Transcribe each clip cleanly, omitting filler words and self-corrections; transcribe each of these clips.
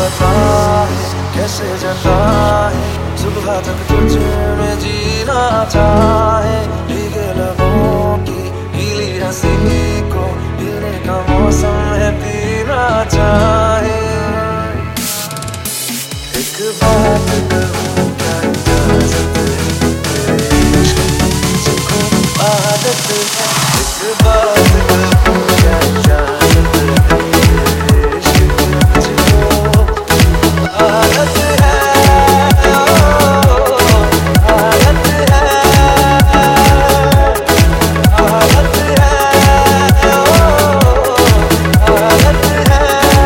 बताए कैसे जताए, सुबह तक तुझ में जीना चाहे। भीगे लबों की गीली हंसी को पीने का मौसम है, पीना चाहे। एक बात कहूँ क्या इजाजत है, तेरे इश्क की मुझको आदत है। एक बात कहूँ क्या इजाजत है, तेरे इश्क की मुझको आदत है। आदत है, आदत है, आदत है।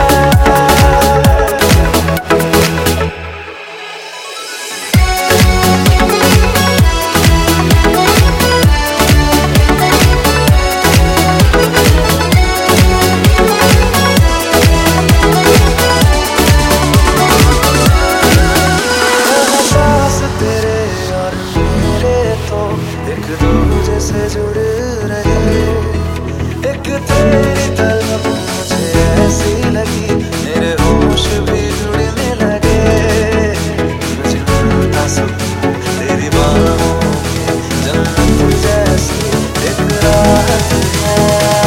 एक दूजे से जुड़ रहे, एक तेरी तलब मुझे ऐसी लगी, मेरे होश भी जुड़ने लगे। मुझे मिलता सुकून तेरी बाहों में, जन्नत जैसी एक राहत है।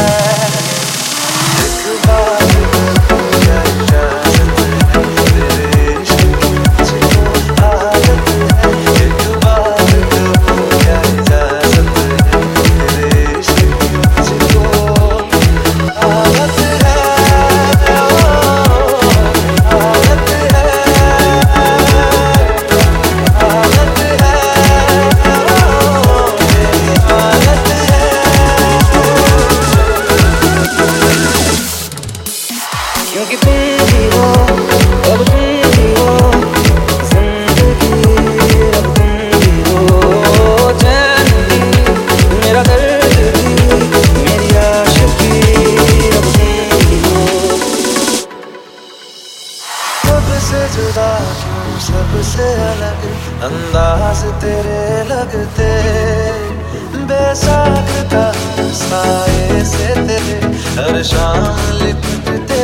एक बात कहूँ क्या इजाजत है, तेरे इश्क की मुझको आदत है। एक बात कहूँ क्या इजाजत है, तेरे इश्क की मुझको आदत है। आदत है, आदत है, मेरी आदत है। क्योंकि तुम ही हो, अब तुम ही हो जिंदगी, अब तुम ही हो चैन भी, मेरा दर्द भी, मेरी आशिकी, अब तुम ही हो। सबसे जुदा क्यों, सबसे अलग अंदाज तेरे लगते, बेसाख्ता साए से तेरे हर शाम लिपटते